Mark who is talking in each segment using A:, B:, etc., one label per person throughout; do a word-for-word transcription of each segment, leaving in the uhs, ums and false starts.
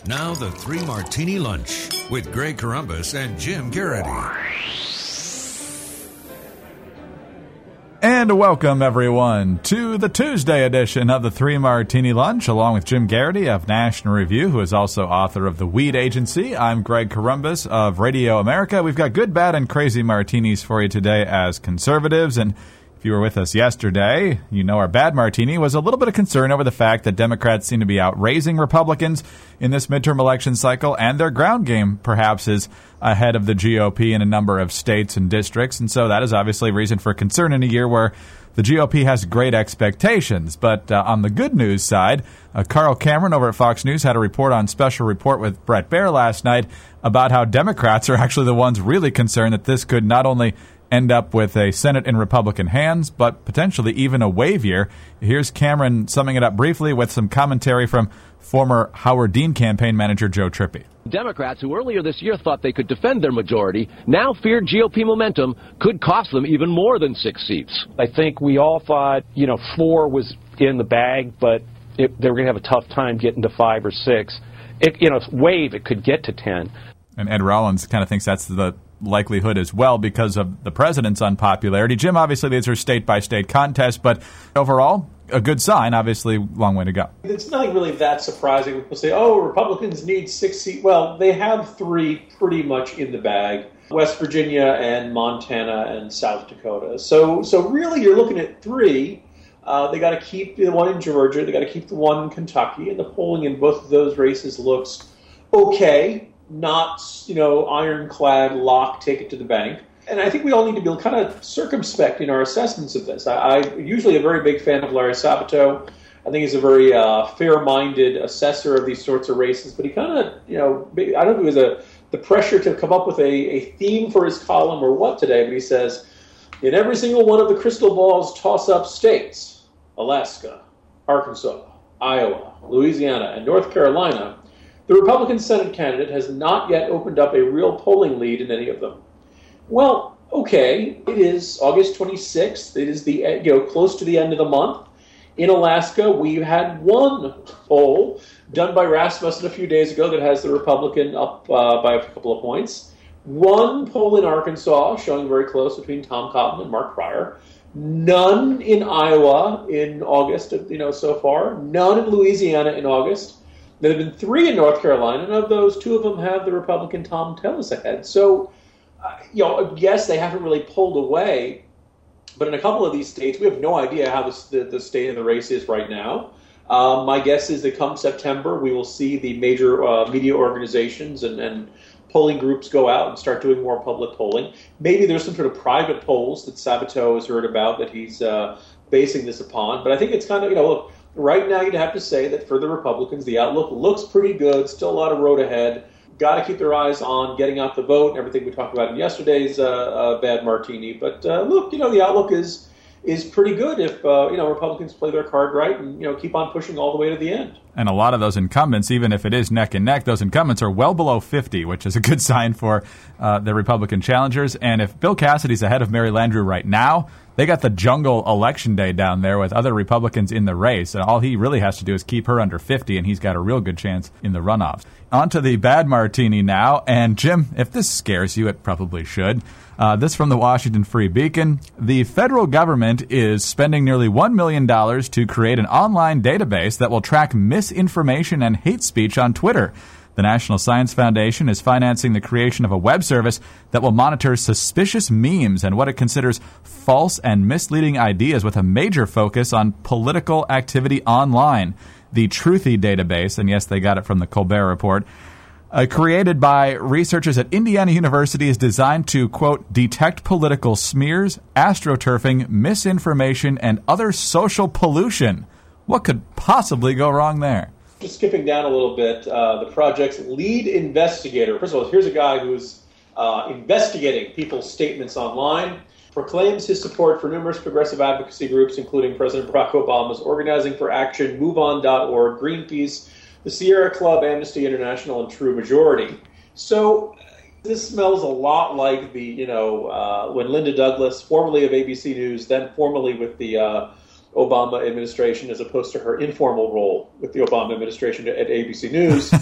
A: Now the Three Martini Lunch with Greg Corombos and Jim Garrity.
B: And welcome, everyone, to the Tuesday edition of the Three Martini Lunch, along with Jim Garrity of National Review, who is also author of The Weed Agency. I'm Greg Corombos of Radio America. We've got good, bad, and crazy martinis for you today as conservatives, and if you were with us yesterday, you know our bad martini was a little bit of concern over the fact that Democrats seem to be outraising Republicans in this midterm election cycle, and their ground game perhaps is ahead of the G O P in a number of states and districts. And so that is obviously a reason for concern in a year where the G O P has great expectations. But uh, on the good news side, uh, Carl Cameron over at Fox News had a report on Special Report with Bret Baier last night about how Democrats are actually the ones really concerned that this could not only end up with a Senate in Republican hands, but potentially even a wave year. Here's Cameron summing it up briefly with some commentary from former Howard Dean campaign manager Joe Trippi.
C: Democrats, who earlier this year thought they could defend their majority, now feared G O P momentum could cost them even more than six seats.
D: I think we all thought, you know, four was in the bag, but it, they were going to have a tough time getting to five or six. It, you know, wave, it could get to ten.
B: And Ed Rollins kind of thinks that's the likelihood as well because of the president's unpopularity. Jim, obviously these are state-by-state contests, but overall, a good sign. Obviously, long way to go.
E: It's nothing really that surprising. People say, oh, Republicans need six seats. Well, they have three pretty much in the bag, West Virginia and Montana and South Dakota. So so really you're looking at three. Uh, they got to keep the one in Georgia. They got to keep the one in Kentucky. And the polling in both of those races looks okay. Not, you know, ironclad lock, take it to the bank. And I think we all need to be kind of circumspect in our assessments of this. I, I'm usually a very big fan of Larry Sabato. I think he's a very uh, fair-minded assessor of these sorts of races. But he kind of, you know, I don't know if it was a, the pressure to come up with a, a theme for his column or what today, but he says, in every single one of the crystal balls toss-up states, Alaska, Arkansas, Iowa, Louisiana, and North Carolina, the Republican Senate candidate has not yet opened up a real polling lead in any of them. Well, okay, it is August twenty-sixth. It is the you know close to the end of the month. In Alaska, we had one poll done by Rasmussen a few days ago that has the Republican up uh, by a couple of points. One poll in Arkansas showing very close between Tom Cotton and Mark Pryor. None in Iowa in August, you know, so far. None in Louisiana in August. There have been three in North Carolina, and of those, two of them have the Republican Tom Tillis ahead. So, uh, you know, yes, they haven't really pulled away, but in a couple of these states, we have no idea how this, the, the state of the race is right now. Um, my guess is that come September, we will see the major uh, media organizations and, and polling groups go out and start doing more public polling. Maybe there's some sort of private polls that Sabato has heard about that he's uh, basing this upon. But I think it's kind of, you know, look, right now, you'd have to say that for the Republicans, the outlook looks pretty good. Still a lot of road ahead. Got to keep their eyes on getting out the vote and everything we talked about in yesterday's uh, uh, bad martini. But uh, look, you know, the outlook is is pretty good if uh, you know Republicans play their card right and you know keep on pushing all the way to the end.
B: And a lot of those incumbents, even if it is neck and neck, those incumbents are well below fifty, which is a good sign for uh, the Republican challengers. And if Bill Cassidy's ahead of Mary Landrieu right now, they got the jungle election day down there with other Republicans in the race. And all he really has to do is keep her under fifty, and he's got a real good chance in the runoffs. On to the bad martini now. And, Jim, if this scares you, it probably should. Uh, this from the Washington Free Beacon. The federal government is spending nearly one million dollars to create an online database that will track misinformation and hate speech on Twitter. The National Science Foundation is financing the creation of a web service that will monitor suspicious memes and what it considers false and misleading ideas with a major focus on political activity online. The Truthy database, and yes, they got it from the Colbert Report, uh, created by researchers at Indiana University, is designed to, quote, detect political smears, astroturfing, misinformation, and other social pollution. What could possibly go wrong there?
E: Just skipping down a little bit, uh, the project's lead investigator, first of all, here's a guy who's uh, investigating people's statements online, proclaims his support for numerous progressive advocacy groups, including President Barack Obama's Organizing for Action, move on dot org, Greenpeace, the Sierra Club, Amnesty International, and True Majority. So this smells a lot like the, you know, uh, when Linda Douglas, formerly of A B C News, then formerly with the uh, Obama administration, as opposed to her informal role with the Obama administration at A B C News,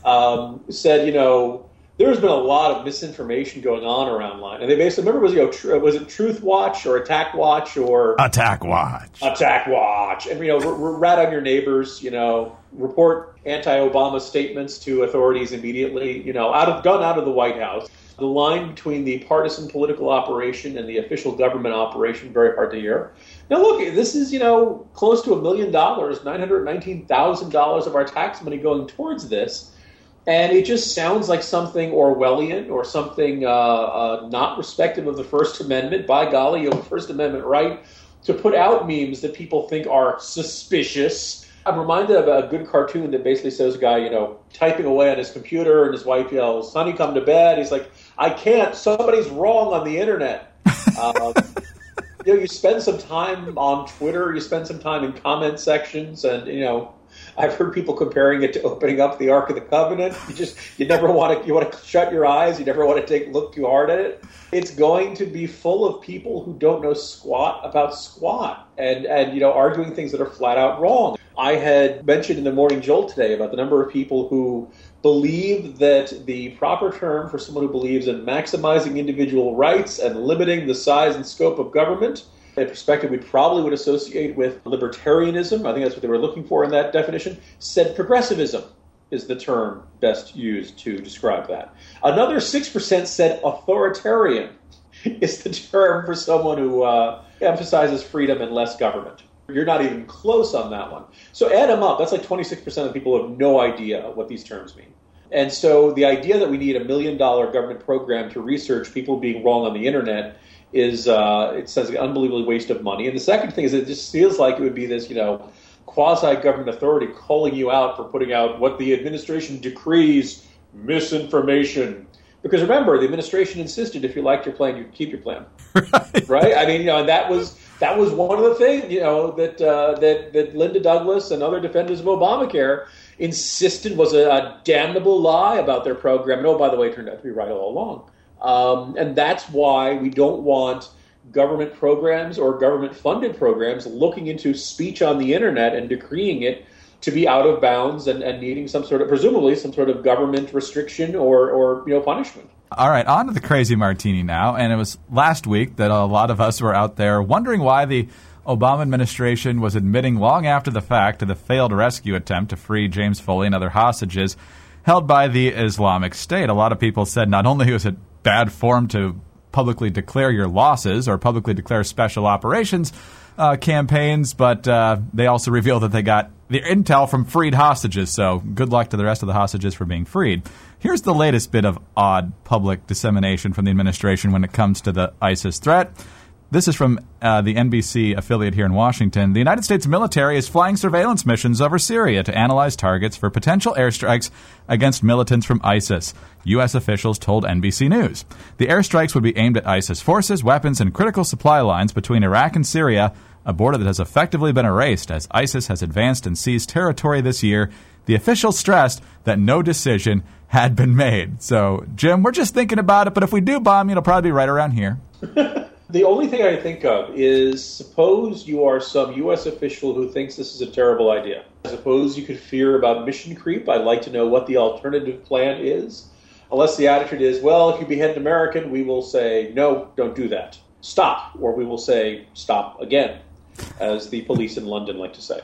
E: um, said, you know, there's been a lot of misinformation going on around line. And they basically, remember, was, you know, tr- was it Truth Watch or Attack Watch or...
B: Attack Watch.
E: Attack Watch. And, you know, r- r- rat on your neighbors, you know, report anti-Obama statements to authorities immediately, you know, out of done out of the White House. The line between the partisan political operation and the official government operation, very hard to hear. Now, look, this is, you know, close to a million dollars, nine hundred nineteen thousand dollars of our tax money going towards this. And it just sounds like something Orwellian or something uh, uh, not respective of the First Amendment. By golly, you have a First Amendment right to put out memes that people think are suspicious. I'm reminded of a good cartoon that basically shows a guy, you know, typing away on his computer, and his wife yells, "Sonny, come to bed." He's like, "I can't. Somebody's wrong on the internet." um, you know, you spend some time on Twitter, you spend some time in comment sections, and, you know, I've heard people comparing it to opening up the Ark of the Covenant. You just, you never want to, you want to shut your eyes. You never want to take look too hard at it. It's going to be full of people who don't know squat about squat and, and, you know, arguing things that are flat out wrong. I had mentioned in the Morning Jolt today about the number of people who believe that the proper term for someone who believes in maximizing individual rights and limiting the size and scope of government, a perspective we probably would associate with libertarianism, I think that's what they were looking for in that definition, said progressivism is the term best used to describe that. Another six percent said authoritarian is the term for someone who uh, emphasizes freedom and less government. You're not even close on that one. So add them up. That's like twenty-six percent of people who have no idea what these terms mean. And so the idea that we need a million dollar government program to research people being wrong on the internet is, uh, it says, an unbelievable waste of money. And the second thing is it just feels like it would be this, you know, quasi-government authority calling you out for putting out what the administration decrees misinformation. Because remember, the administration insisted if you liked your plan, you'd keep your plan. Right? right? I mean, you know, and that was that was one of the things, you know, that uh, that that Linda Douglas and other defenders of Obamacare insisted was a, a damnable lie about their program. And oh, by the way, it turned out to be right all along. Um, and that's why we don't want government programs or government-funded programs looking into speech on the internet and decreeing it to be out of bounds and, and needing some sort of, presumably, some sort of government restriction or, or you know, punishment.
B: All right, on to the crazy martini now. And it was last week that a lot of us were out there wondering why the Obama administration was admitting long after the fact to the failed rescue attempt to free James Foley and other hostages held by the Islamic State. A lot of people said not only was it bad form to publicly declare your losses or publicly declare special operations uh, campaigns, but uh, they also revealed that they got the intel from freed hostages, so good luck to the rest of the hostages for being freed. Here's the latest bit of odd public dissemination from the administration when it comes to the ISIS threat. This is from uh, the N B C affiliate here in Washington. The United States military is flying surveillance missions over Syria to analyze targets for potential airstrikes against militants from ISIS, U S officials told N B C News. The airstrikes would be aimed at ISIS forces, weapons, and critical supply lines between Iraq and Syria, a border that has effectively been erased as ISIS has advanced and seized territory this year. The officials stressed that no decision had been made. So, Jim, we're just thinking about it, but if we do bomb, it'll probably be right around here.
E: The only thing I think of is, suppose you are some U S official who thinks this is a terrible idea. Suppose you could fear about mission creep. I'd like to know what the alternative plan is. Unless the attitude is, well, if you behead an American, we will say, no, don't do that. Stop. Or we will say, stop again, as the police in London like to say.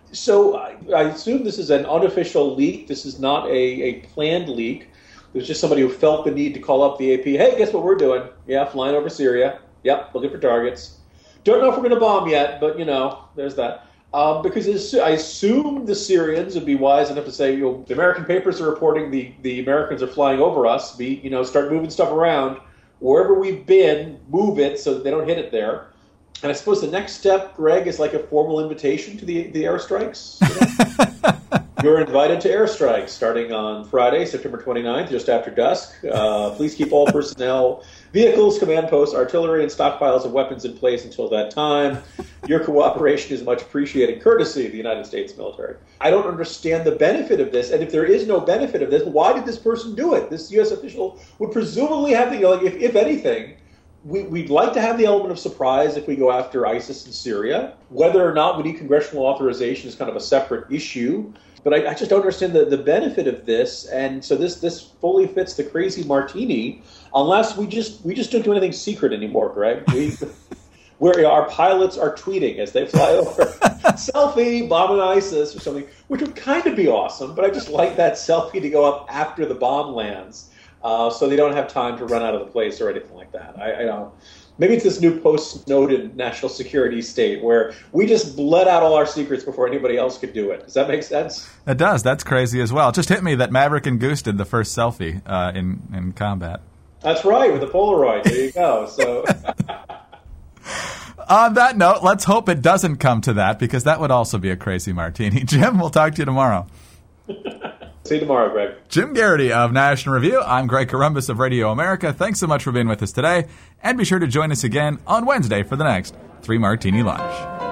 E: So I, I assume this is an unofficial leak. This is not a, a planned leak. There's just somebody who felt the need to call up the A P. Hey, guess what we're doing? Yeah, flying over Syria. Yep, looking for targets. Don't know if we're going to bomb yet, but, you know, there's that. Um, because I assume the Syrians would be wise enough to say, you know, the American papers are reporting the, the Americans are flying over us. Be, you know, start moving stuff around. Wherever we've been, move it so that they don't hit it there. And I suppose the next step, Greg, is like a formal invitation to the, the airstrikes. You know? You're invited to airstrikes starting on Friday, September twenty-ninth, just after dusk. Uh, please keep all personnel, vehicles, command posts, artillery, and stockpiles of weapons in place until that time. Your cooperation is much appreciated, courtesy of the United States military. I don't understand the benefit of this, and if there is no benefit of this, why did this person do it? This U S official would presumably have the, you know, like, if, if anything, we, we'd like to have the element of surprise if we go after ISIS in Syria. Whether or not we need congressional authorization is kind of a separate issue. But I, I just don't understand the, the benefit of this. And so this this fully fits the crazy martini, unless we just we just don't do anything secret anymore, Greg. We, where our pilots are tweeting as they fly over, selfie, bombing ISIS or something, which would kind of be awesome. But I just like that selfie to go up after the bomb lands. Uh, so they don't have time to run out of the place or anything like that. I, I don't. Maybe it's this new post-Snowden national security state where we just let out all our secrets before anybody else could do it. Does that make sense?
B: It does. That's crazy as well. It just hit me that Maverick and Goose did the first selfie uh, in in combat.
E: That's right, with the Polaroid. There you go. So.
B: On that note, let's hope it doesn't come to that, because that would also be a crazy martini. Jim, we'll talk to you tomorrow.
E: See you tomorrow, Greg.
B: Jim Garrity of National Review. I'm Greg Corombos of Radio America. Thanks so much for being with us today. And be sure to join us again on Wednesday for the next Three Martini Lunch.